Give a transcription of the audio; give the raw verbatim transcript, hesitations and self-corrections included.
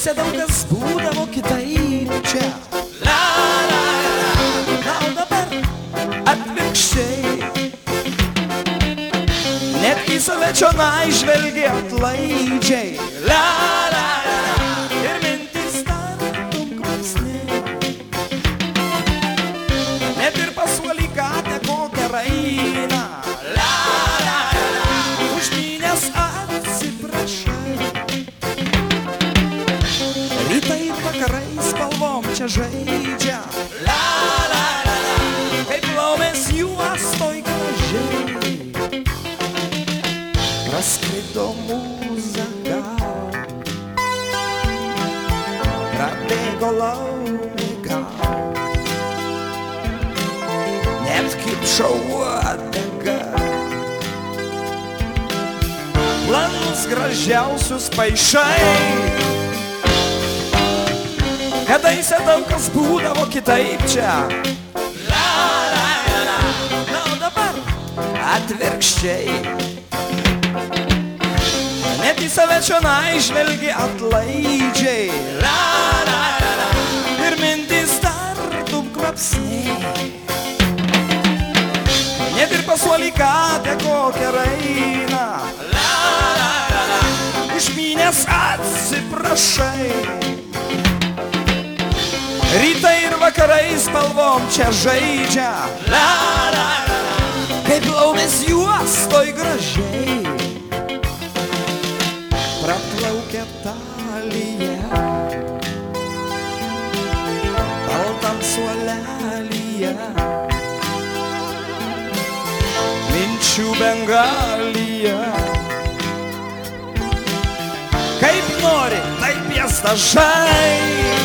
Kadaise daug kas būdavo kitaip čia. La, la, la, na, o dabar atvirkščiai. Net į save čionai žvelgi atlaidžiai. La, la, la, la, ir mintis tartum krosnė. Net ir pasuolį katę kokią rainą. La, la, la, la, užmynęs atsiprašai. Rytai ir vakarai spalvom čia žaidžia. La, la, la, la, kaip laumės juostoj gražiai. Praskrido mūza gal, prabėgo laumė gal, net kaip šauodega. Planus gražiausius paišai. Kadaise daug kas būdavo kitaip čia. La, la, la, la, na, o dabar atvirkščiai. Net į save čionai žvelgi atlaidžiai. La, la, la, la, ir mintis tartum kvapsniai. Net ir pasuolį katę kokią rainą. La, la, la, la, užmynęs atsiprašai. Rytai ir vakarai spalvom čia žaidžia. La, la, la, la, kaip laumės juostoj gražiai. Praplaukia talija baltam suolelyje. Minčių bengalija. Kaip nori, taip jas dažai.